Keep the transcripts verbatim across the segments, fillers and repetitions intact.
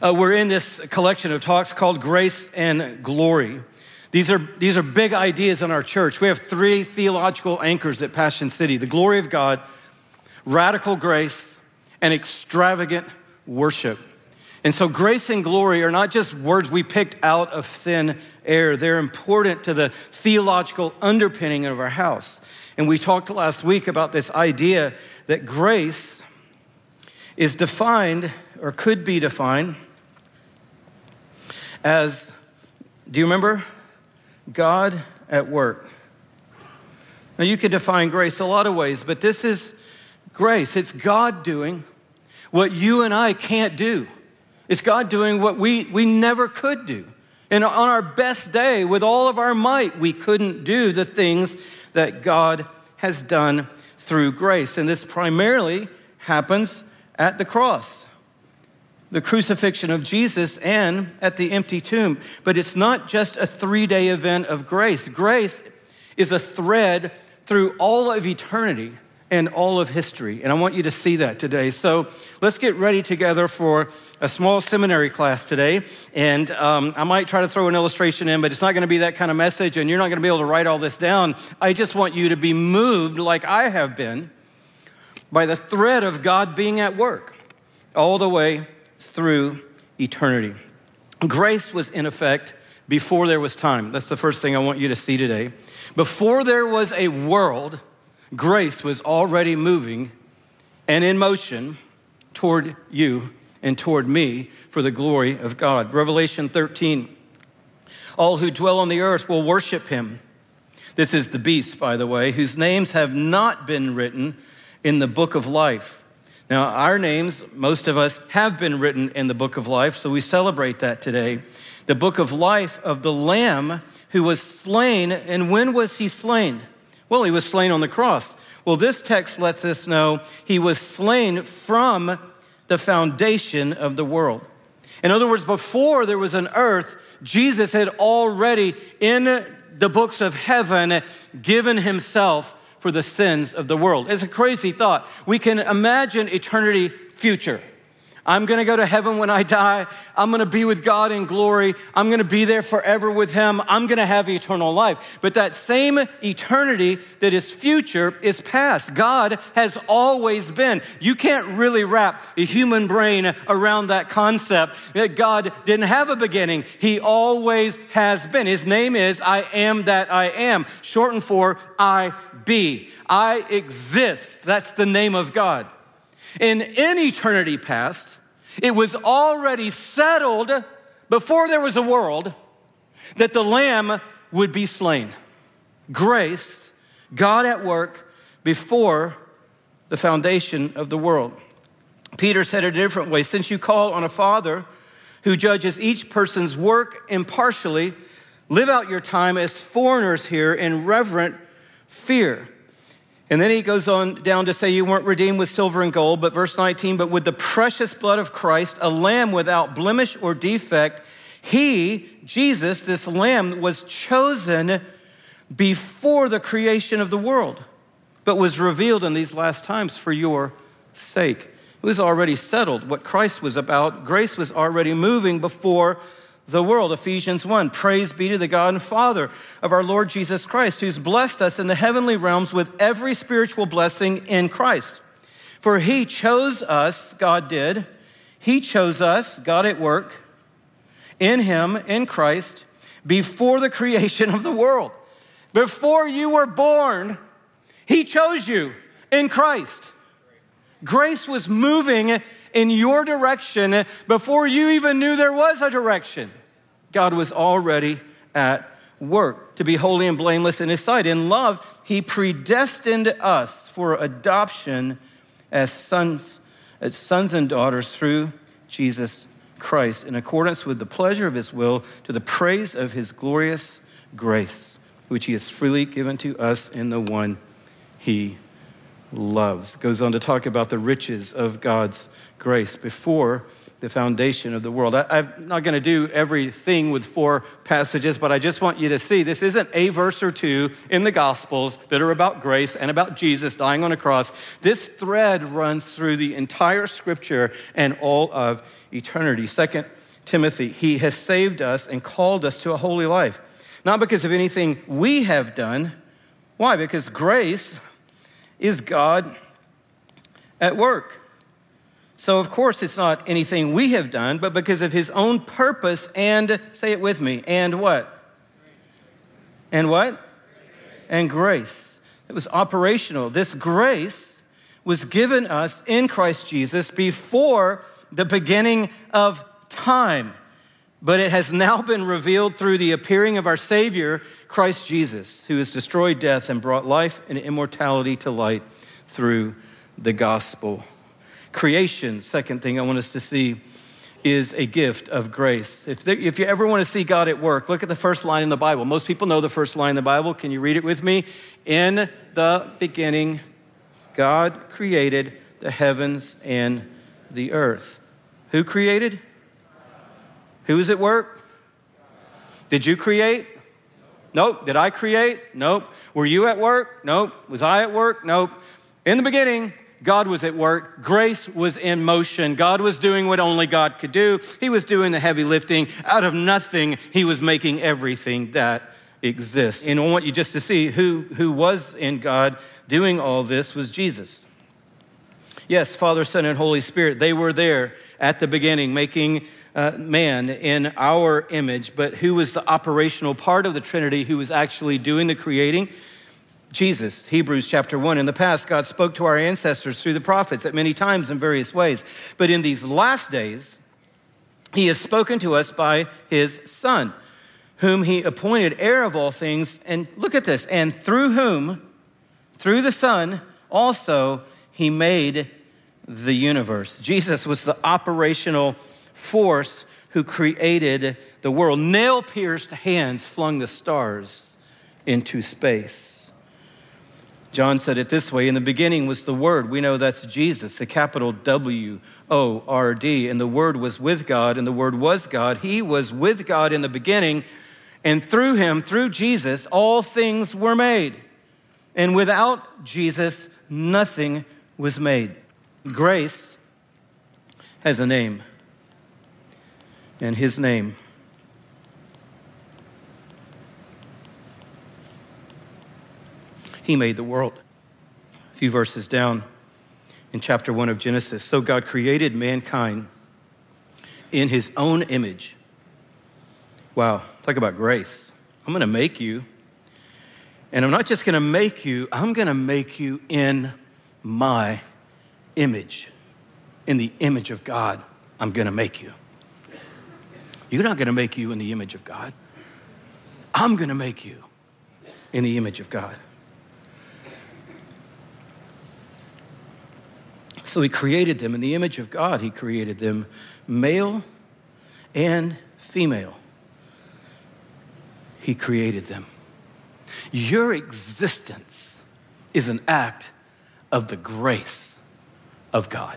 Uh, we're in this collection of talks called Grace and Glory. These are, these are big ideas in our church. We have three theological anchors at Passion City: the glory of God, radical grace, and extravagant worship. And so grace and glory are not just words we picked out of thin air. They're important to the theological underpinning of our house. And we talked last week about this idea that grace is defined, or could be defined, as, do you remember? God at work. Now you could define grace a lot of ways, but this is grace. It's God doing what you and I can't do. It's God doing what we, we never could do. And on our best day, with all of our might, we couldn't do the things that God has done through grace. And this primarily happens at the cross, the crucifixion of Jesus, and at the empty tomb. But it's not just a three-day event of grace. Grace is a thread through all of eternity and all of history. And I want you to see that today. So let's get ready together for a small seminary class today. And um, I might try to throw an illustration in, but it's not going to be that kind of message, and you're not going to be able to write all this down. I just want you to be moved, like I have been, by the thread of God being at work all the way through eternity. Grace was in effect before there was time. That's the first thing I want you to see today. Before there was a world, grace was already moving and in motion toward you and toward me for the glory of God. Revelation thirteen, all who dwell on the earth will worship him. This is the beast, by the way, whose names have not been written in the book of life. Now, our names, most of us, have been written in the book of life, so we celebrate that today. The book of life of the Lamb who was slain. And when was he slain? Well, he was slain on the cross. Well, this text lets us know he was slain from the foundation of the world. In other words, before there was an earth, Jesus had already, in the books of heaven, given himself for the sins of the world. It's a crazy thought. We can imagine eternity future. I'm going to go to heaven when I die. I'm going to be with God in glory. I'm going to be there forever with him. I'm going to have eternal life. But that same eternity that is future is past. God has always been. You can't really wrap a human brain around that concept that God didn't have a beginning. He always has been. His name is I am that I am, shortened for I be. I exist. That's the name of God. In, in eternity past, it was already settled before there was a world that the Lamb would be slain. Grace, God at work before the foundation of the world. Peter said it a different way. Since you call on a Father who judges each person's work impartially, live out your time as foreigners here in reverent fear. And then he goes on down to say you weren't redeemed with silver and gold, but verse nineteen, but with the precious blood of Christ, a lamb without blemish or defect, he, Jesus, this lamb, was chosen before the creation of the world, but was revealed in these last times for your sake. It was already settled what Christ was about. Grace was already moving before the world. Ephesians one, praise be to the God and Father of our Lord Jesus Christ, who's blessed us in the heavenly realms with every spiritual blessing in Christ. For he chose us, God did. He chose us, God at work, in him, in Christ, before the creation of the world. Before you were born, he chose you in Christ. Grace was moving in your direction before you even knew there was a direction. God was already at work to be holy and blameless in his sight. In love, he predestined us for adoption as sons, as sons and daughters through Jesus Christ, in accordance with the pleasure of his will, to the praise of his glorious grace, which he has freely given to us in the one he loves. It goes on to talk about the riches of God's grace before the foundation of the world. I, I'm not going to do everything with four passages, but I just want you to see this isn't a verse or two in the Gospels that are about grace and about Jesus dying on a cross. This thread runs through the entire Scripture and all of eternity. Second Timothy, he has saved us and called us to a holy life, not because of anything we have done. Why? Because grace is God at work. So of course it's not anything we have done, but because of his own purpose and, say it with me, and what? And what? And grace. It was operational. This grace was given us in Christ Jesus before the beginning of time, but it has now been revealed through the appearing of our Savior, Christ Jesus, who has destroyed death and brought life and immortality to light through the gospel. Creation, second thing I want us to see, is a gift of grace. If, there, if you ever want to see God at work, look at the first line in the Bible. Most people know the first line in the Bible. Can you read it with me? In the beginning, God created the heavens and the earth. Who created? Who is at work? Did you create? Nope. Did I create? Nope. Were you at work? Nope. Was I at work? Nope. In the beginning, God was at work. Grace was in motion. God was doing what only God could do. He was doing the heavy lifting. Out of nothing, he was making everything that exists. And I want you just to see who, who was in God doing all this was Jesus. Yes, Father, Son, and Holy Spirit, they were there at the beginning making uh, man in our image. But who was the operational part of the Trinity who was actually doing the creating? Jesus, Hebrews chapter one. In the past, God spoke to our ancestors through the prophets at many times in various ways. But in these last days, he has spoken to us by his Son, whom he appointed heir of all things. And look at this. And through whom, through the Son, also he made the universe. Jesus was the operational force who created the world. Nail-pierced hands flung the stars into space. John said it this way, in the beginning was the Word. We know that's Jesus, the capital W O R D. And the Word was with God, and the Word was God. He was with God in the beginning, and through him, through Jesus, all things were made. And without Jesus, nothing was made. Grace has a name, and his name He made the world. A few verses down in chapter one of Genesis. So God created mankind in his own image. Wow, talk about grace. I'm gonna make you, and I'm not just gonna make you, I'm gonna make you in my image. In the image of God, I'm gonna make you. You're not gonna make you in the image of God. I'm gonna make you in the image of God. So he created them in the image of God. He created them male and female. He created them. Your existence is an act of the grace of God.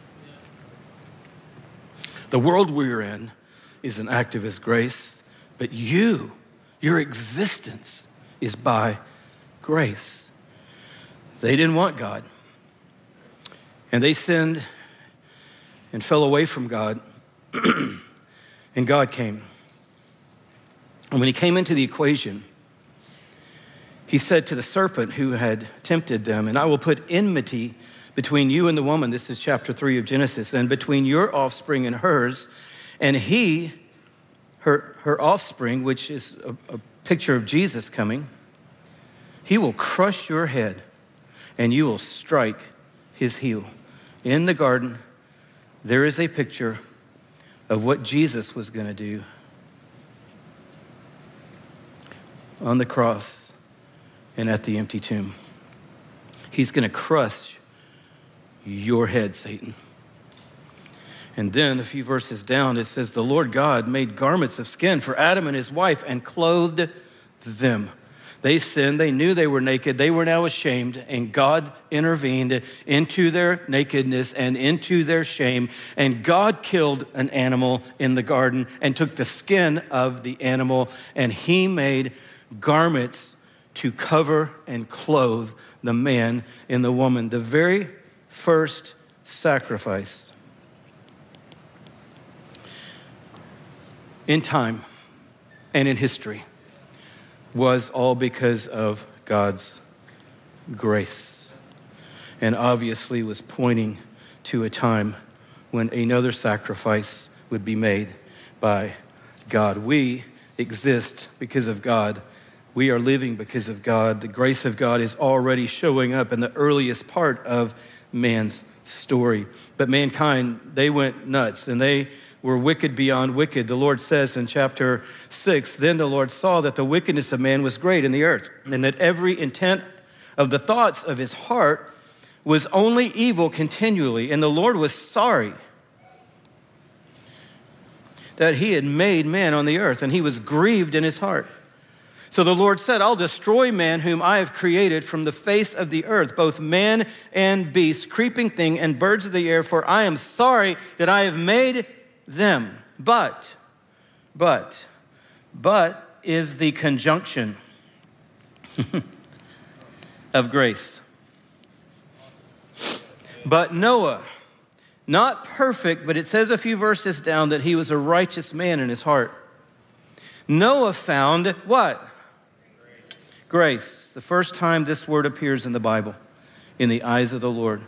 The world we're in is an act of his grace, but you, your existence is by grace. They didn't want God. And they sinned and fell away from God, and God came. And when he came into the equation, he said to the serpent who had tempted them, and I will put enmity between you and the woman, this is chapter three of Genesis, and between your offspring and hers, and he, her, her offspring, which is a, a picture of Jesus coming, he will crush your head, and you will strike his heel. In the garden, there is a picture of what Jesus was going to do on the cross and at the empty tomb. He's going to crush your head, Satan. And then a few verses down, it says, the Lord God made garments of skin for Adam and his wife and clothed them. They sinned. They knew they were naked. They were now ashamed, and God intervened into their nakedness and into their shame. And God killed an animal in the garden and took the skin of the animal, and he made garments to cover and clothe the man and the woman. The very first sacrifice in time and in history was all because of God's grace, and obviously was pointing to a time when another sacrifice would be made by God. We exist because of God. We are living because of God. The grace of God is already showing up in the earliest part of man's story. But mankind, they went nuts and they were wicked beyond wicked. The Lord says in chapter six, then the Lord saw that the wickedness of man was great in the earth, and that every intent of the thoughts of his heart was only evil continually. And the Lord was sorry that he had made man on the earth, and he was grieved in his heart. So the Lord said, I'll destroy man whom I have created from the face of the earth, both man and beast, creeping thing and birds of the air, for I am sorry that I have made them. But, but, but is the conjunction of grace. But Noah, not perfect, but it says a few verses down that he was a righteous man in his heart. Noah found what? Grace. Grace. The first time this word appears in the Bible, in the eyes of the Lord.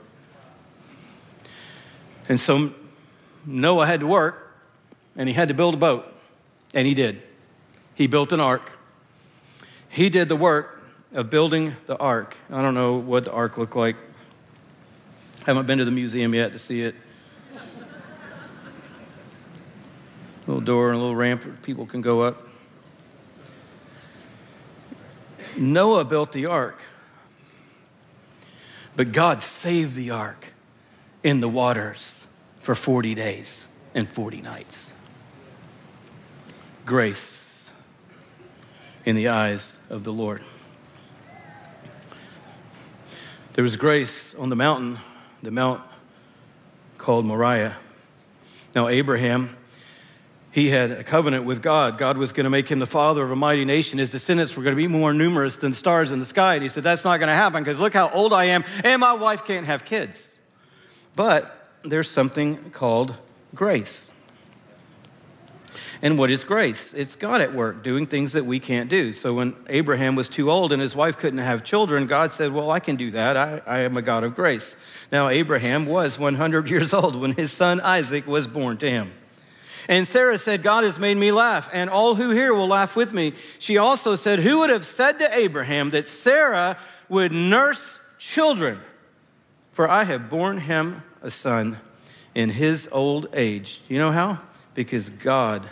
And so Noah had to work, and he had to build a boat, and he did. He built an ark. He did the work of building the ark. I don't know what the ark looked like. Haven't been to the museum yet to see it. Little door and a little ramp where people can go up. Noah built the ark, but God saved the ark in the waters for forty days and forty nights. Grace in the eyes of the Lord. There was grace on the mountain, the mount called Moriah. Now Abraham, he had a covenant with God. God was going to make him the father of a mighty nation. His descendants were going to be more numerous than stars in the sky. And he said, that's not going to happen because look how old I am and my wife can't have kids. But there's something called grace. And what is grace? It's God at work doing things that we can't do. So when Abraham was too old and his wife couldn't have children, God said, well, I can do that. I, I am a God of grace. Now, Abraham was one hundred years old when his son Isaac was born to him. And Sarah said, God has made me laugh, and all who hear will laugh with me. She also said, who would have said to Abraham that Sarah would nurse children? For I have borne him a son in his old age. You know how? Because God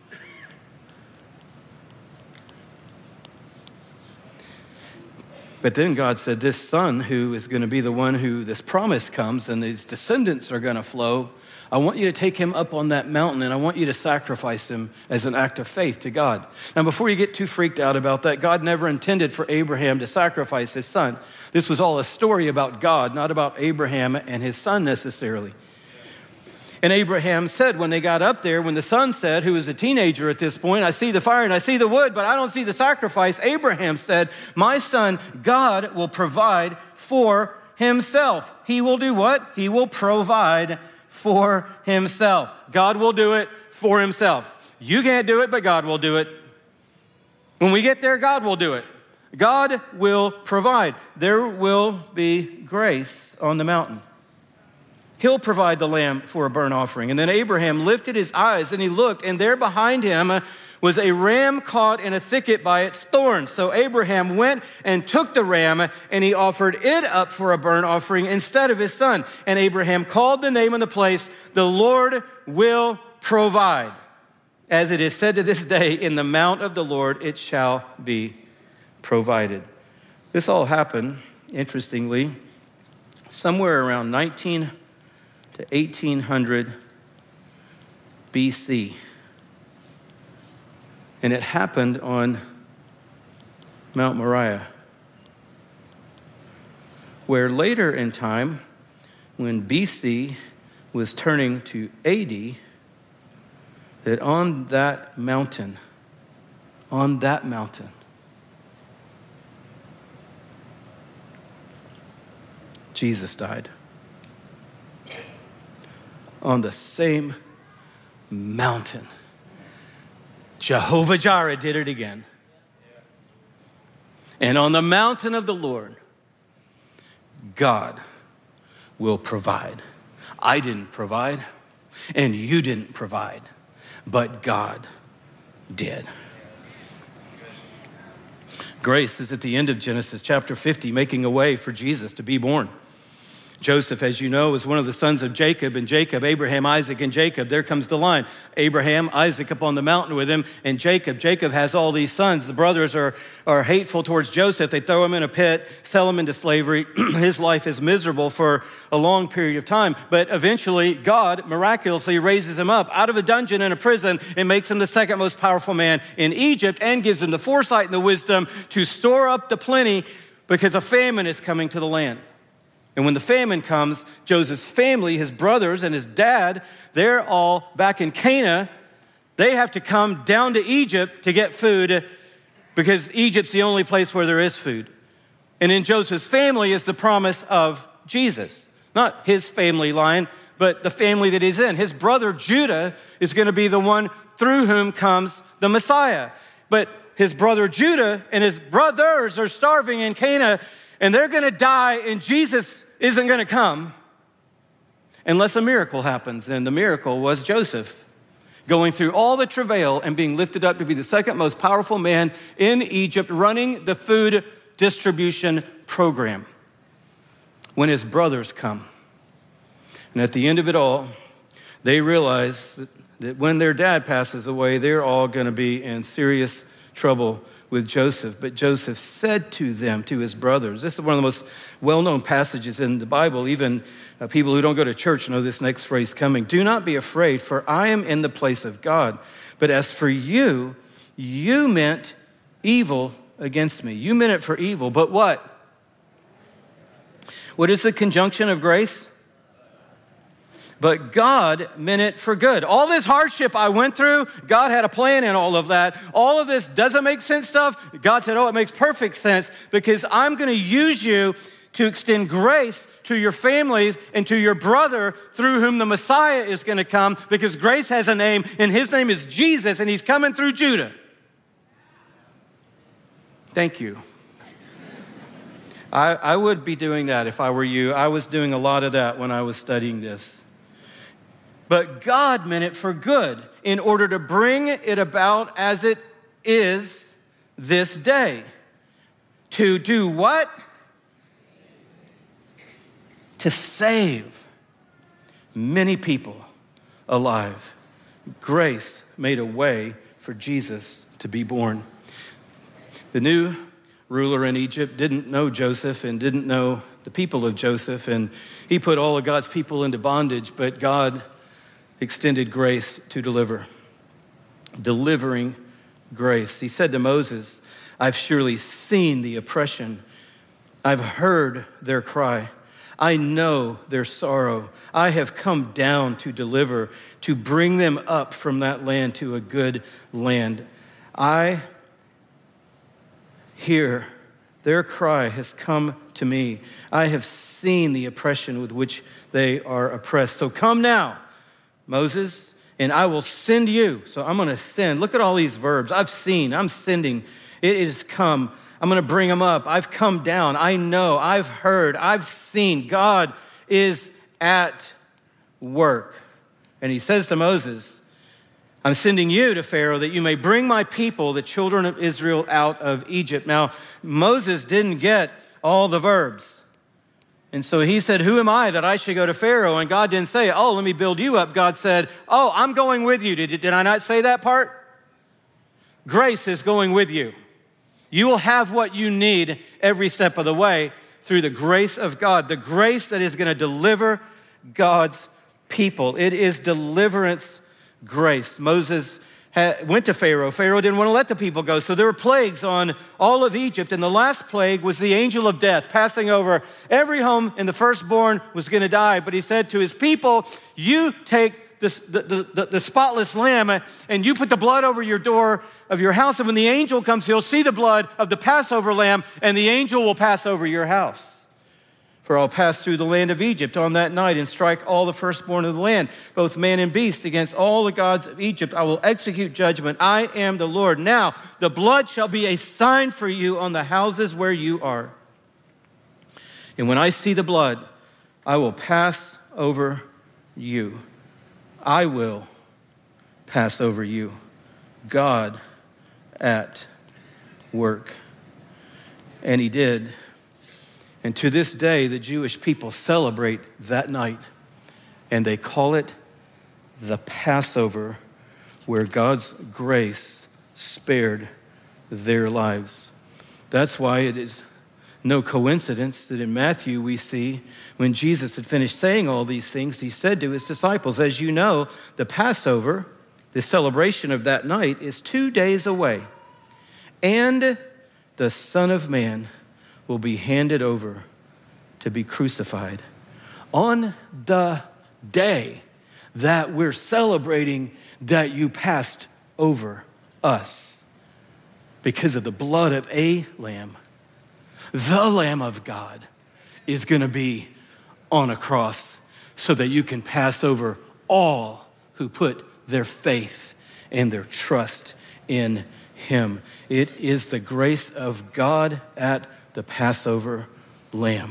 But then God said, this son who is going to be the one who this promise comes and his descendants are going to flow, I want you to take him up on that mountain and I want you to sacrifice him as an act of faith to God. Now, before you get too freaked out about that, God never intended for Abraham to sacrifice his son. This was all a story about God, not about Abraham and his son necessarily. And Abraham said when they got up there, when the son said, who was a teenager at this point, I see the fire and I see the wood, but I don't see the sacrifice. Abraham said, my son, God will provide for himself. He will do what? He will provide for himself. God will do it for himself. You can't do it, but God will do it. When we get there, God will do it. God will provide. There will be grace on the mountain. He'll provide the lamb for a burnt offering. And then Abraham lifted his eyes and he looked, and there behind him was a ram caught in a thicket by its thorns. So Abraham went and took the ram and he offered it up for a burnt offering instead of his son. And Abraham called the name of the place, the Lord will provide. As it is said to this day, in the mount of the Lord it shall be provided. This all happened, interestingly, somewhere around nineteen to eighteen hundred B C. And it happened on Mount Moriah, where later in time, when B C was turning to A D, that on that mountain, on that mountain, Jesus died. On the same mountain, Jehovah Jireh did it again. And on the mountain of the Lord, God will provide. I didn't provide, and you didn't provide, but God did. Grace is at the end of Genesis chapter fifty, making a way for Jesus to be born. Joseph, as you know, was one of the sons of Jacob, and Jacob, Abraham, Isaac, and Jacob. There comes the line. Abraham, Isaac up on the mountain with him, and Jacob. Jacob has all these sons. The brothers are, are hateful towards Joseph. They throw him in a pit, sell him into slavery. His life is miserable for a long period of time. But eventually, God miraculously raises him up out of a dungeon in a prison and makes him the second most powerful man in Egypt and gives him the foresight and the wisdom to store up the plenty because a famine is coming to the land. And when the famine comes, Joseph's family, his brothers and his dad, they're all back in Canaan. They have to come down to Egypt to get food because Egypt's the only place where there is food. And in Joseph's family is the promise of Jesus. Not his family line, but the family that he's in. His brother Judah is going to be the one through whom comes the Messiah. But his brother Judah and his brothers are starving in Canaan, and they're going to die, and Jesus isn't going to come unless a miracle happens. And the miracle was Joseph going through all the travail and being lifted up to be the second most powerful man in Egypt, running the food distribution program when his brothers come. And at the end of it all, they realize that, that when their dad passes away, they're all going to be in serious trouble with Joseph. But Joseph said to them, to his brothers, this is one of the most well-known passages in the Bible. Even uh, people who don't go to church know this next phrase coming. Do not be afraid, for I am in the place of God. But as for you, you meant evil against me. You meant it for evil, but what? What is the conjunction of grace? But God meant it for good. All this hardship I went through, God had a plan in all of that. All of this doesn't make sense stuff. God said, oh, it makes perfect sense because I'm going to use you to extend grace to your families and to your brother through whom the Messiah is going to come, because grace has a name and his name is Jesus, and he's coming through Judah. Thank you. I, I would be doing that if I were you. I was doing a lot of that when I was studying this. But God meant it for good in order to bring it about as it is this day. To do what? To save many people alive. Grace made a way for Jesus to be born. The new ruler in Egypt didn't know Joseph and didn't know the people of Joseph, and he put all of God's people into bondage, but God extended grace to deliver. Delivering grace. He said to Moses, I've surely seen the oppression. I've heard their cry. I know their sorrow. I have come down to deliver, to bring them up from that land to a good land. I hear their cry has come to me. I have seen the oppression with which they are oppressed. So come now, Moses, and I will send you. So I'm going to send. Look at all these verbs. I've seen, I'm sending. It is come. I'm going to bring them up. I've come down. I know. I've heard. I've seen. God is at work. And he says to Moses, I'm sending you to Pharaoh that you may bring my people, the children of Israel, out of Egypt. Now, Moses didn't get all the verbs. And so he said, who am I that I should go to Pharaoh? And God didn't say, oh, let me build you up. God said, oh, I'm going with you. Did, did I not say that part? Grace is going with you. You will have what you need every step of the way through the grace of God, the grace that is going to deliver God's people. It is deliverance grace. Moses went to Pharaoh. Pharaoh didn't want to let the people go. So there were plagues on all of Egypt. And the last plague was the angel of death passing over every home, and the firstborn was going to die. But he said to his people, you take the, the, the, the spotless lamb and you put the blood over your door of your house. And when the angel comes, he'll see the blood of the Passover lamb, and the angel will pass over your house. For I'll pass through the land of Egypt on that night and strike all the firstborn of the land, both man and beast. Against all the gods of Egypt I will execute judgment. I am the Lord. Now the blood shall be a sign for you on the houses where you are. And when I see the blood, I will pass over you. I will pass over you. God at work. And he did. And to this day, the Jewish people celebrate that night, and they call it the Passover, where God's grace spared their lives. That's why it is no coincidence that in Matthew we see when Jesus had finished saying all these things, he said to his disciples, as you know, the Passover, the celebration of that night, is two days away, and the Son of Man will be handed over to be crucified. On the day that we're celebrating that you passed over us because of the blood of a lamb, the Lamb of God is going to be on a cross so that you can pass over all who put their faith and their trust in him. It is the grace of God at the Passover lamb.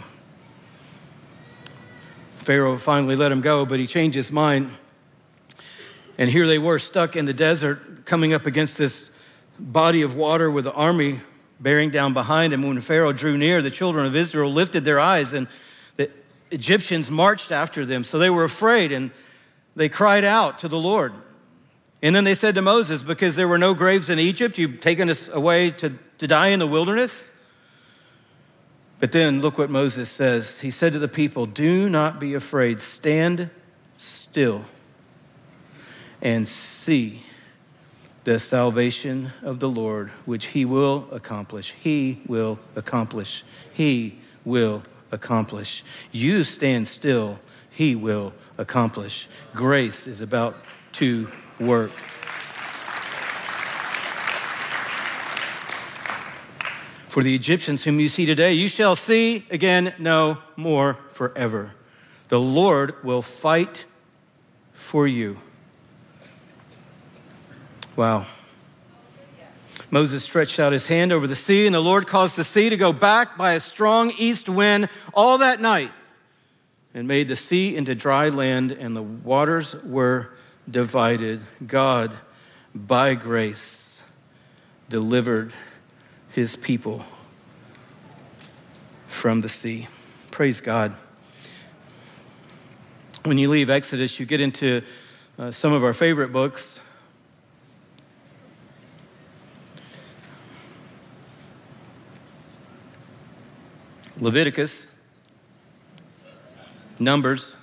Pharaoh finally let him go, but he changed his mind. And here they were stuck in the desert, coming up against this body of water with the army bearing down behind him. When Pharaoh drew near, the children of Israel lifted their eyes, and the Egyptians marched after them. So they were afraid, and they cried out to the Lord. And then they said to Moses, because there were no graves in Egypt, you've taken us away to, to die in the wilderness? But then look what Moses says. He said to the people, do not be afraid. Stand still and see the salvation of the Lord, which he will accomplish. He will accomplish. He will accomplish. You stand still. He will accomplish. Grace is about to work. For the Egyptians whom you see today, you shall see again no more forever. The Lord will fight for you. Wow. Moses stretched out his hand over the sea, and the Lord caused the sea to go back by a strong east wind all that night, and made the sea into dry land, and the waters were divided. God, by grace, delivered his people from the sea. Praise God. When you leave Exodus, you get into uh, some of our favorite books. Leviticus, Numbers.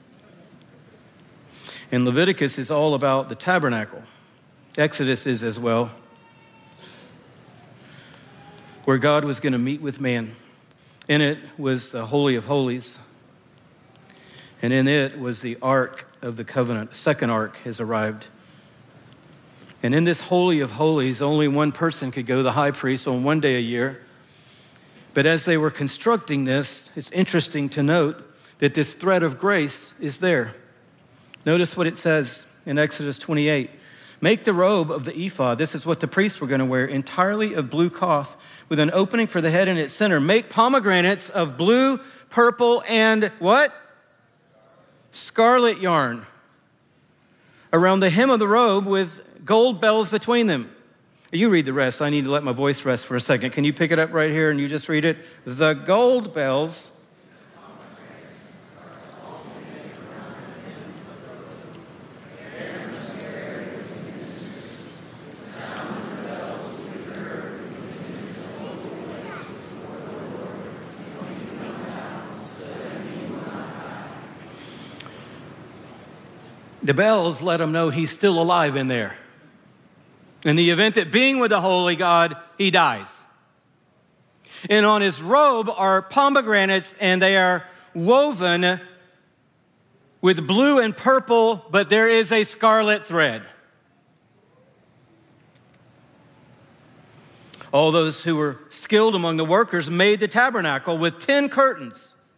And Leviticus is all about the tabernacle. Exodus is as well, where God was going to meet with man. In it was the Holy of Holies, and in it was the Ark of the Covenant. The second Ark has arrived. And in this Holy of Holies, only one person could go, the high priest, on one day a year. But as they were constructing this, it's interesting to note that this thread of grace is there. Notice what it says in Exodus twenty-eight. Make the robe of the ephod, this is what the priests were going to wear, entirely of blue cloth with an opening for the head in its center. Make pomegranates of blue, purple, and what? Scarlet yarn around the hem of the robe with gold bells between them. You read the rest. I need to let my voice rest for a second. Can you pick it up right here and you just read it? The gold bells The bells let him know he's still alive in there. In the event that being with the holy God, he dies. And on his robe are pomegranates, and they are woven with blue and purple, but there is a scarlet thread. All those who were skilled among the workers made the tabernacle with ten curtains.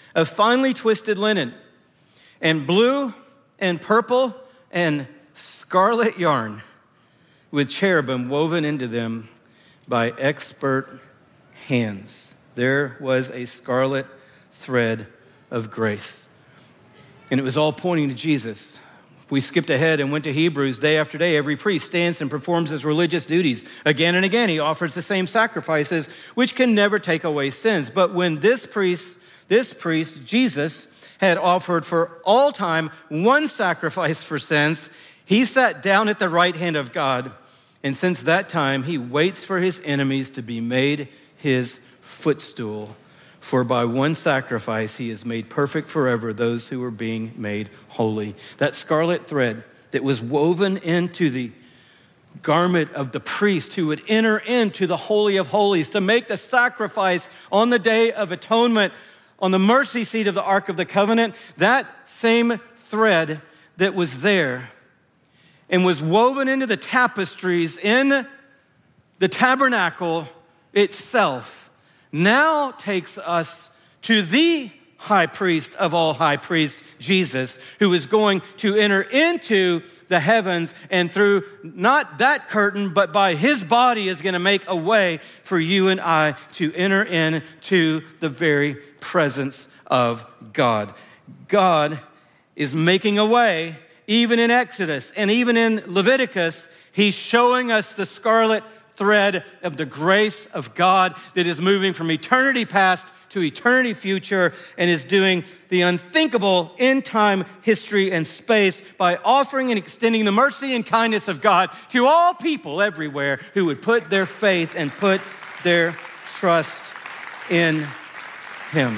of finely twisted linen, and blue and purple and scarlet yarn, with cherubim woven into them by expert hands. There was a scarlet thread of grace. And it was all pointing to Jesus. If we skipped ahead and went to Hebrews, day after day, every priest stands and performs his religious duties. Again and again, he offers the same sacrifices, which can never take away sins. But when this priest, this priest, Jesus, had offered for all time one sacrifice for sins, he sat down at the right hand of God. And since that time, he waits for his enemies to be made his footstool. For by one sacrifice, he has made perfect forever those who are being made holy. That scarlet thread that was woven into the garment of the priest who would enter into the Holy of Holies to make the sacrifice on the Day of Atonement on the mercy seat of the Ark of the Covenant, that same thread that was there and was woven into the tapestries in the tabernacle itself now takes us to the high priest of all high priests, Jesus, who is going to enter into the heavens, and through not that curtain, but by his body is going to make a way for you and I to enter into the very presence of God. God is making a way, even in Exodus and even in Leviticus. He's showing us the scarlet thread of the grace of God that is moving from eternity past to eternity future and is doing the unthinkable in time, history, and space by offering and extending the mercy and kindness of God to all people everywhere who would put their faith and put their trust in him.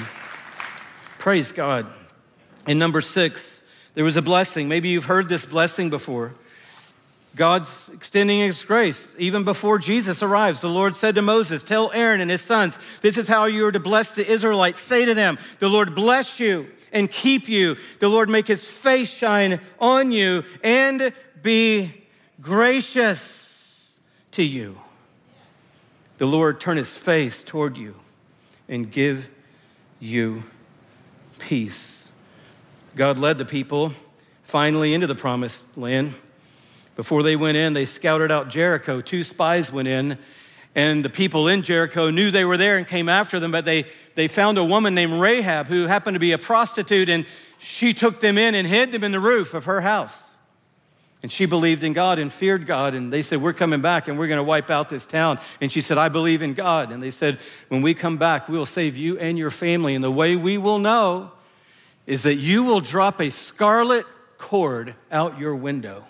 Praise God. And number six, there was a blessing. Maybe you've heard this blessing before. God's extending his grace. Even before Jesus arrives, the Lord said to Moses, tell Aaron and his sons, this is how you are to bless the Israelites. Say to them, the Lord bless you and keep you. The Lord make his face shine on you and be gracious to you. The Lord turn his face toward you and give you peace. God led the people finally into the promised land. Before they went in, they scouted out Jericho. Two spies went in, and the people in Jericho knew they were there and came after them, but they, they found a woman named Rahab who happened to be a prostitute, and she took them in and hid them in the roof of her house. And she believed in God and feared God, and they said, we're coming back and we're gonna wipe out this town. And she said, I believe in God. And they said, when we come back, we'll save you and your family. And the way we will know is that you will drop a scarlet cord out your window.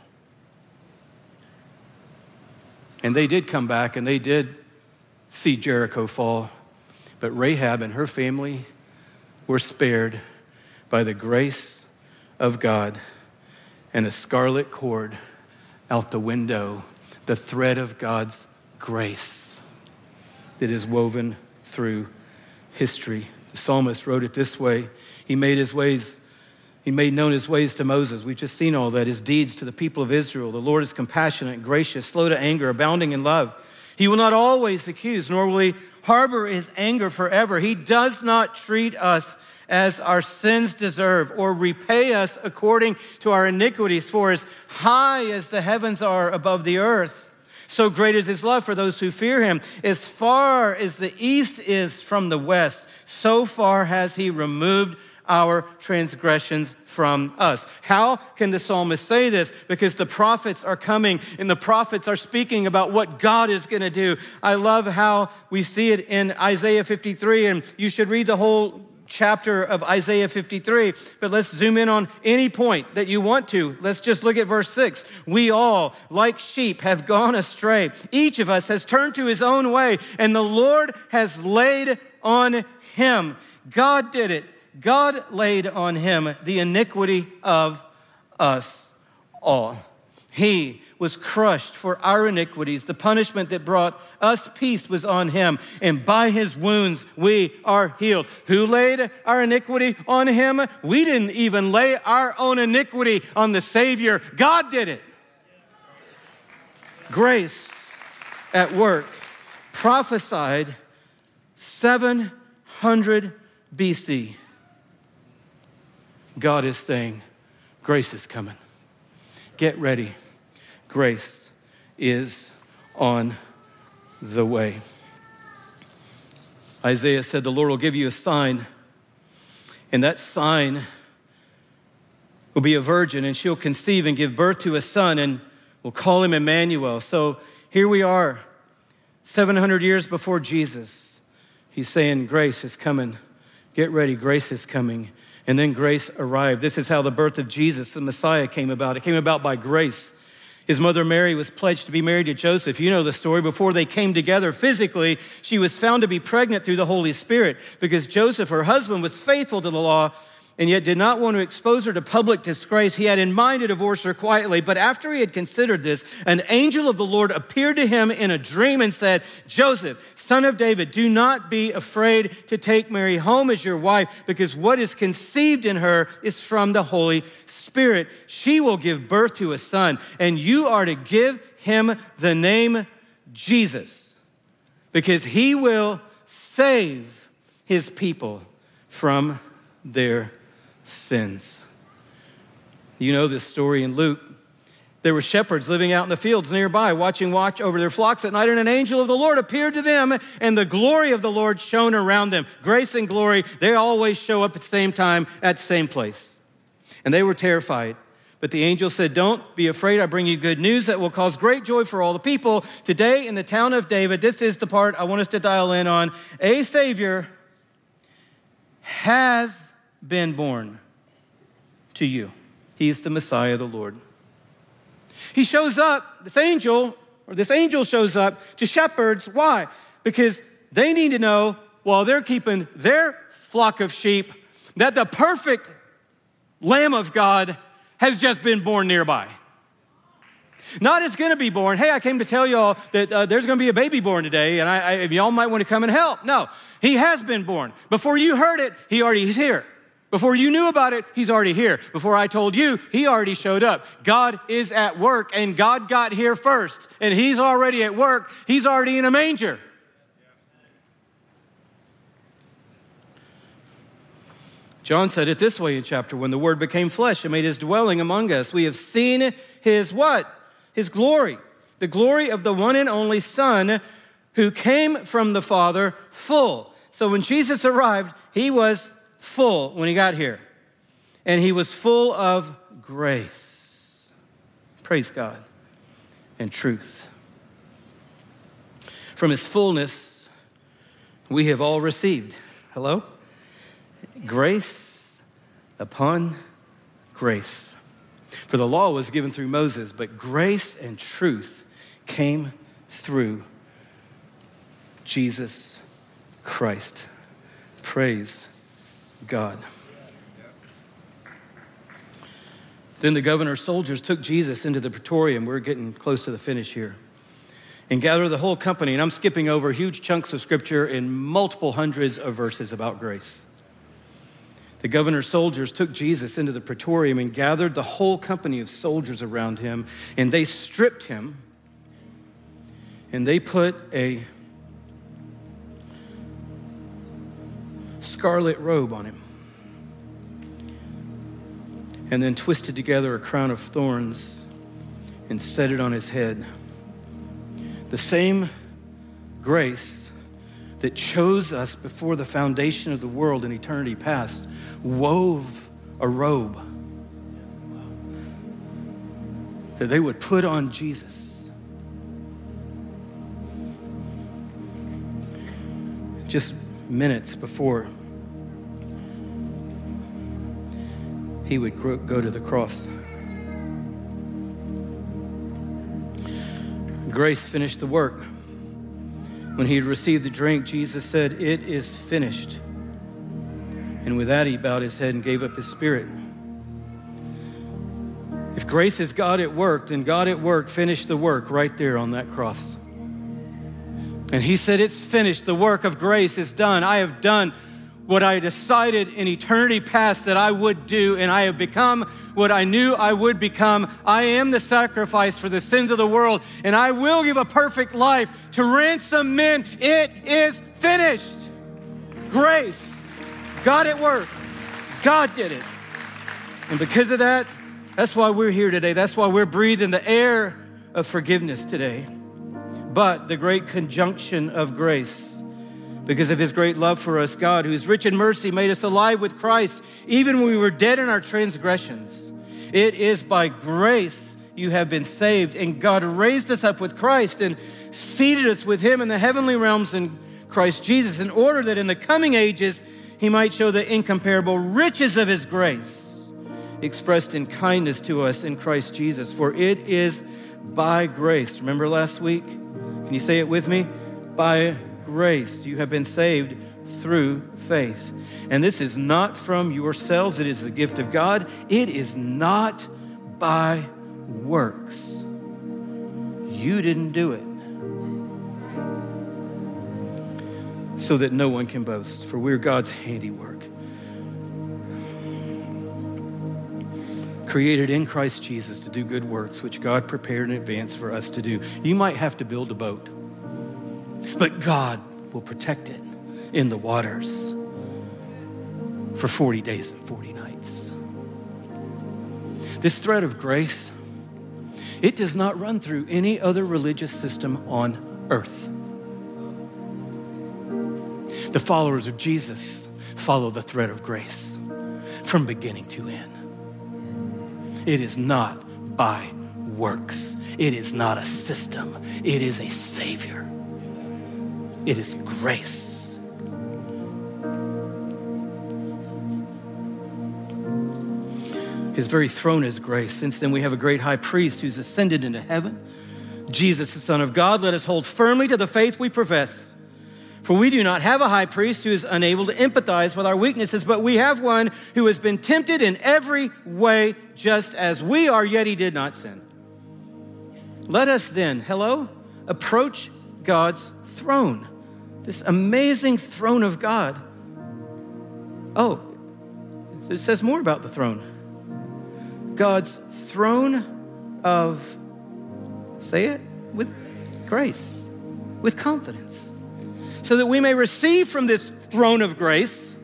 And they did come back and they did see Jericho fall. But Rahab and her family were spared by the grace of God and a scarlet cord out the window, the thread of God's grace that is woven through history. The psalmist wrote it this way. He made his ways He made known his ways to Moses. We've just seen all that, his deeds to the people of Israel. The Lord is compassionate and gracious, slow to anger, abounding in love. He will not always accuse, nor will he harbor his anger forever. He does not treat us as our sins deserve or repay us according to our iniquities. For as high as the heavens are above the earth, so great is his love for those who fear him. As far as the east is from the west, so far has he removed our transgressions from us. How can the psalmist say this? Because the prophets are coming and the prophets are speaking about what God is going to do. I love how we see it in Isaiah fifty-three, and you should read the whole chapter of Isaiah fifty-three, but let's zoom in on any point that you want to. Let's just look at verse six. We all, like sheep, have gone astray. Each of us has turned to his own way, and the Lord has laid on him. God did it. God laid on him the iniquity of us all. He was crushed for our iniquities. The punishment that brought us peace was on him, and by his wounds we are healed. Who laid our iniquity on him? We didn't even lay our own iniquity on the Savior. God did it. Grace at work, prophesied seven hundred B C. God is saying, grace is coming. Get ready. Grace is on the way. Isaiah said, the Lord will give you a sign, and that sign will be a virgin, and she'll conceive and give birth to a son, and we'll call him Emmanuel. So here we are, seven hundred years before Jesus. He's saying, grace is coming. Get ready, grace is coming. And then grace arrived. This is how the birth of Jesus, the Messiah, came about. It came about by grace. His mother Mary was pledged to be married to Joseph. You know the story. Before they came together physically, she was found to be pregnant through the Holy Spirit because Joseph, her husband, was faithful to the law and yet did not want to expose her to public disgrace. He had in mind to divorce her quietly. But after he had considered this, an angel of the Lord appeared to him in a dream and said, Joseph, son of David, do not be afraid to take Mary home as your wife, because what is conceived in her is from the Holy Spirit. She will give birth to a son, and you are to give him the name Jesus, because he will save his people from their sins. You know this story in Luke. There were shepherds living out in the fields nearby, watching watch over their flocks at night, and an angel of the Lord appeared to them, and the glory of the Lord shone around them. Grace and glory, they always show up at the same time, at the same place. And they were terrified. But the angel said, don't be afraid. I bring you good news that will cause great joy for all the people. Today in the town of David, this is the part I want us to dial in on. A Savior has been born to you. He's the Messiah, the Lord. He shows up, this angel, or this angel shows up to shepherds. Why? Because they need to know, while they're keeping their flock of sheep, that the perfect Lamb of God has just been born nearby. Not it's going to be born. Hey, I came to tell y'all that uh, there's going to be a baby born today, and I, I, y'all might want to come and help. No, he has been born. Before you heard it, he already is here. Before you knew about it, he's already here. Before I told you, he already showed up. God is at work, and God got here first, and he's already at work. He's already in a manger. John said it this way in chapter one, the Word became flesh and made his dwelling among us. We have seen his what? His glory, the glory of the one and only Son who came from the Father full. So when Jesus arrived, he was full when he got here. And he was full of grace. Praise God. And truth. From his fullness, we have all received. Hello? Grace upon grace. For the law was given through Moses, but grace and truth came through Jesus Christ. Praise God. Then the governor's soldiers took Jesus into the praetorium. We're getting close to the finish here. And gathered the whole company. And I'm skipping over huge chunks of scripture in multiple hundreds of verses about grace. The governor's soldiers took Jesus into the praetorium and gathered the whole company of soldiers around him. And they stripped him. And they put a scarlet robe on him, and then twisted together a crown of thorns and set it on his head. The same grace that chose us before the foundation of the world in eternity past wove a robe that they would put on Jesus. Just minutes before he would go to the cross. Grace finished the work. When he had received the drink, Jesus said, "It is finished." And with that, he bowed his head and gave up his spirit. If grace is God at work, then God at work finished the work right there on that cross. And he said, "It's finished. The work of grace is done. I have done what I decided in eternity past that I would do, and I have become what I knew I would become. I am the sacrifice for the sins of the world, and I will give a perfect life to ransom men. It is finished." Grace, God at work. God did it. And because of that, that's why we're here today. That's why we're breathing the air of forgiveness today. But the great conjunction of grace, because of his great love for us, God, who is rich in mercy, made us alive with Christ, even when we were dead in our transgressions. It is by grace you have been saved, and God raised us up with Christ and seated us with him in the heavenly realms in Christ Jesus, in order that in the coming ages he might show the incomparable riches of his grace expressed in kindness to us in Christ Jesus. For it is by grace. Remember last week? Can you say it with me? By grace you have been saved through faith. And this is not from yourselves. It is the gift of God. It is not by works. You didn't do it, so that no one can boast, for we're God's handiwork, created in Christ Jesus to do good works, which God prepared in advance for us to do. You might have to build a boat, but God will protect it in the waters for forty days and forty nights. This thread of grace, it does not run through any other religious system on earth. The followers of Jesus follow the thread of grace from beginning to end. It is not by works. It is not a system. It is a Savior. It is grace. His very throne is grace. Since then, we have a great high priest who's ascended into heaven, Jesus, the Son of God. Let us hold firmly to the faith we profess. For we do not have a high priest who is unable to empathize with our weaknesses, but we have one who has been tempted in every way just as we are, yet he did not sin. Let us then, hello, approach God's throne, this amazing throne of God. Oh, it says more about the throne. God's throne of, say it, with grace, with confidence, so that we may receive from this throne of grace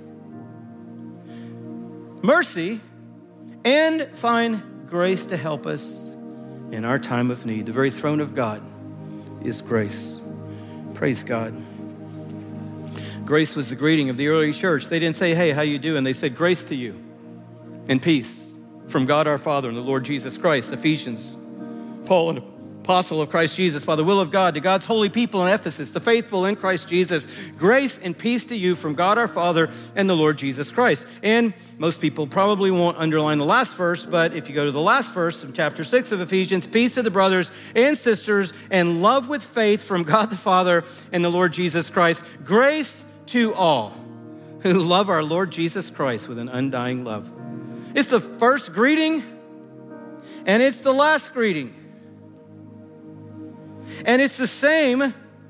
mercy and find grace to help us in our time of need. The very throne of God is grace. Praise God. Grace was the greeting of the early church. They didn't say, hey, how you doing? They said, grace to you and peace from God our Father and the Lord Jesus Christ. Ephesians, Paul, an apostle of Christ Jesus, by the will of God, to God's holy people in Ephesus, the faithful in Christ Jesus, grace and peace to you from God our Father and the Lord Jesus Christ. And most people probably won't underline the last verse, but if you go to the last verse in chapter six of Ephesians, peace to the brothers and sisters and love with faith from God the Father and the Lord Jesus Christ. Grace to all who love our Lord Jesus Christ with an undying love. It's the first greeting and it's the last greeting. And it's the same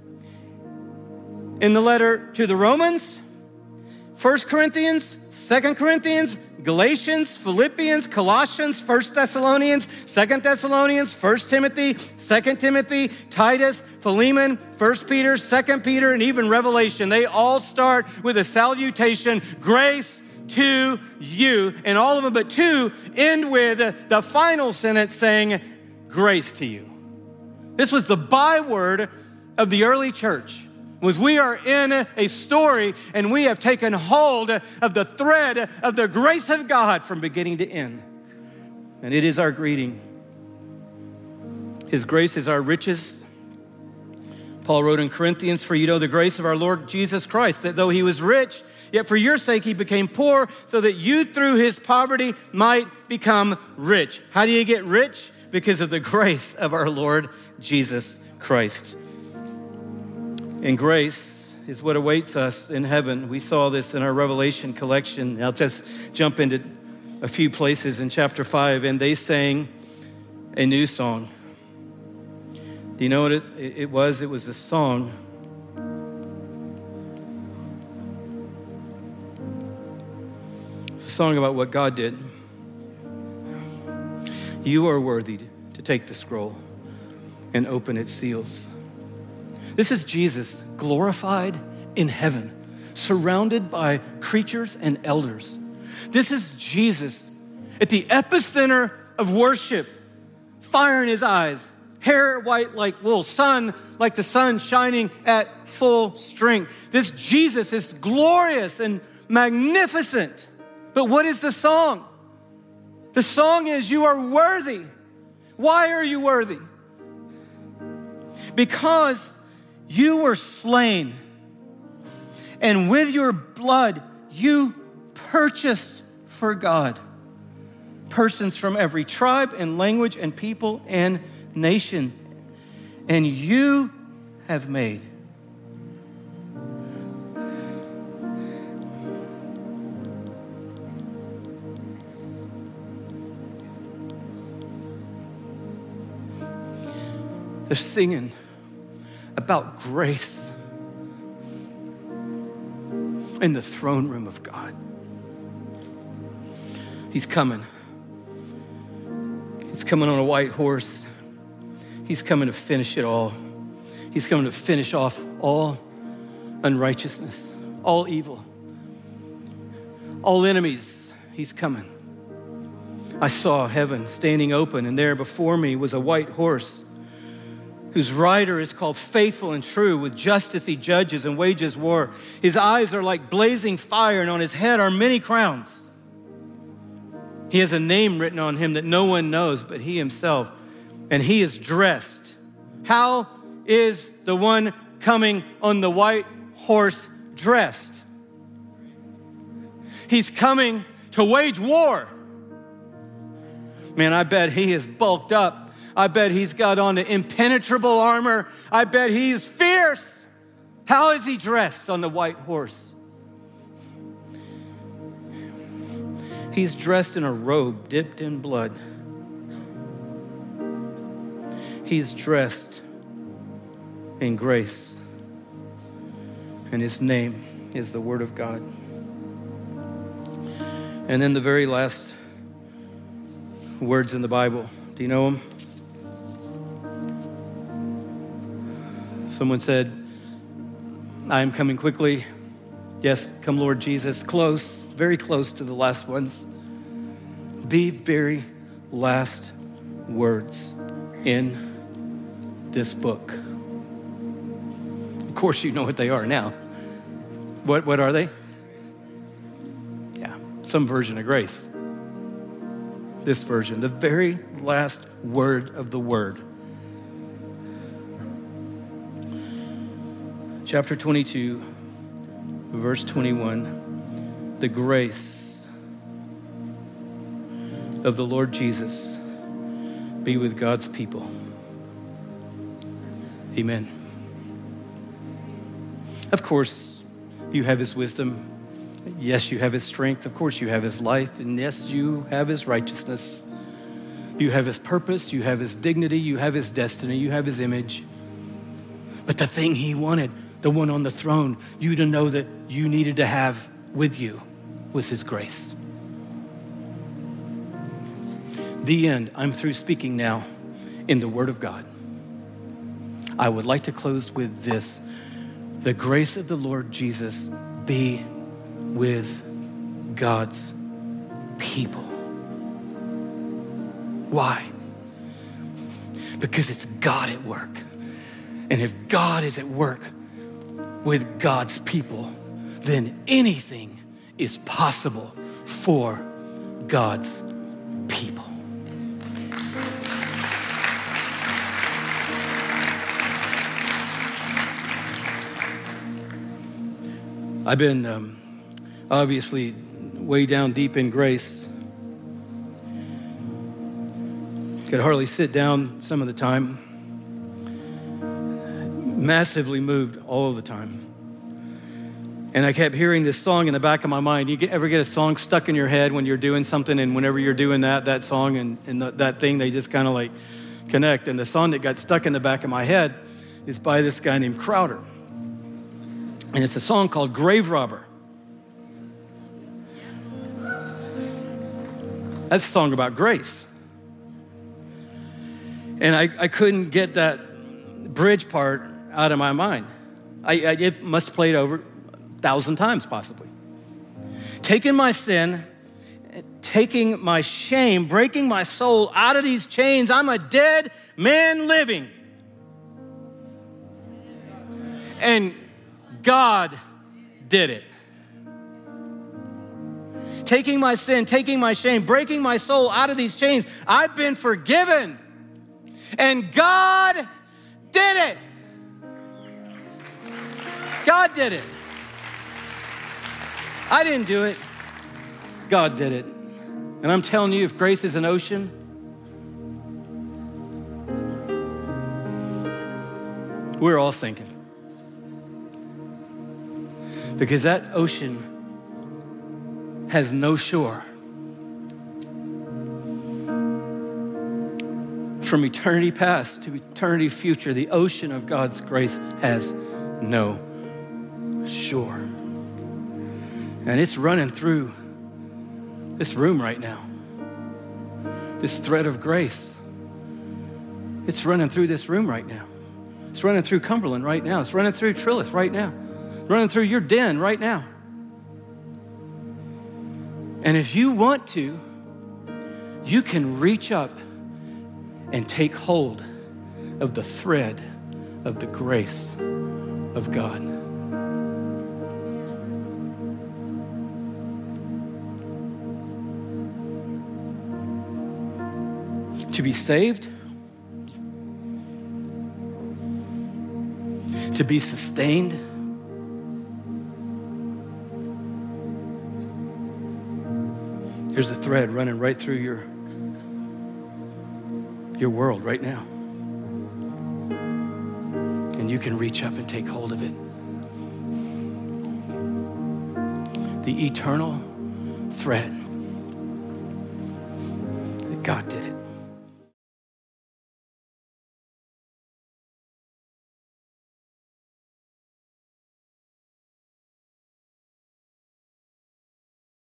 in the letter to the Romans, First Corinthians, Second Corinthians, Galatians, Philippians, Colossians, First Thessalonians, Second Thessalonians, First Timothy, Second Timothy, Titus, Philemon, First Peter, Second Peter, and even Revelation. They all start with a salutation, grace to you. And all of them but two end with the final sentence saying, grace to you. This was the byword of the early church, was we are in a story and we have taken hold of the thread of the grace of God from beginning to end. And it is our greeting. His grace is our riches. Paul wrote in Corinthians, for you know the grace of our Lord Jesus Christ, that though he was rich, yet for your sake he became poor, so that you through his poverty might become rich. How do you get rich? Because of the grace of our Lord Jesus Christ. And grace is what awaits us in heaven. We saw this in our Revelation collection. I'll just jump into a few places in chapter five, and they sang a new song. Do you know what it, it was? It was a song. It's a song about what God did. You are worthy to take the scroll and open its seals. This is Jesus glorified in heaven, surrounded by creatures and elders. This is Jesus at the epicenter of worship, fire in his eyes, hair white like wool, sun like the sun shining at full strength. This Jesus is glorious and magnificent. But what is the song? The song is, you are worthy. Why are you worthy? Because you were slain, and with your blood, you purchased for God persons from every tribe and language and people and nation. And you have made they're singing about grace in the throne room of God. He's coming. He's coming on a white horse. He's coming to finish it all. He's coming to finish off all unrighteousness, all evil, all enemies. He's coming. I saw heaven standing open, and there before me was a white horse whose rider is called Faithful and True. With justice he judges and wages war. His eyes are like blazing fire, and on his head are many crowns. He has a name written on him that no one knows but he himself. And he is dressed. How is the one coming on the white horse dressed? He's coming to wage war. Man, I bet he is bulked up. I bet he's got on the impenetrable armor. I bet he's fierce. How is he dressed on the white horse? He's dressed in a robe dipped in blood. He's dressed in grace. And his name is the Word of God. And then the very last words in the Bible. Do you know them? Someone said, I am coming quickly. Yes, come Lord Jesus. Close, very close to the last ones. The very last words in this book. Of course you know what they are now. What, what are they? Yeah, some version of grace. This version, the very last word of the word. Chapter twenty-two, verse twenty-one, the grace of the Lord Jesus be with God's people. Amen. Of course, you have his wisdom. Yes, you have his strength. Of course, you have his life. And yes, you have his righteousness. You have his purpose. You have his dignity. You have his destiny. You have his image. But the thing he wanted, the one on the throne, you to know that you needed to have with you was his grace. The end. I'm through speaking now in the Word of God. I would like to close with this. The grace of the Lord Jesus be with God's people. Why? Because it's God at work. And if God is at work with God's people, then anything is possible for God's people. I've been um, obviously way down deep in grace. Could hardly sit down some of the time. Massively moved all of the time. And I kept hearing this song in the back of my mind. You get, ever get a song stuck in your head when you're doing something, and whenever you're doing that, that song and, and the, that thing, they just kind of like connect. And the song that got stuck in the back of my head is by this guy named Crowder. And it's a song called Grave Robber. That's a song about grace. And I, I couldn't get that bridge part out of my mind. I, I it must have played over a thousand times possibly. Taking my sin, taking my shame, breaking my soul out of these chains. I'm a dead man living. And God did it. Taking my sin, taking my shame, breaking my soul out of these chains. I've been forgiven. And God did it. God did it. I didn't do it. God did it. And I'm telling you, if grace is an ocean, we're all sinking. Because that ocean has no shore. From eternity past to eternity future, the ocean of God's grace has no shore. And it's running through this room right now. This thread of grace. It's running through this room right now. It's running through Cumberland right now. It's running through Trilith right now. Running through your den right now. And if you want to, you can reach up and take hold of the thread of the grace of God. To be saved, to be sustained, there's a thread running right through your, your world right now. And you can reach up and take hold of it. The eternal thread that God did it.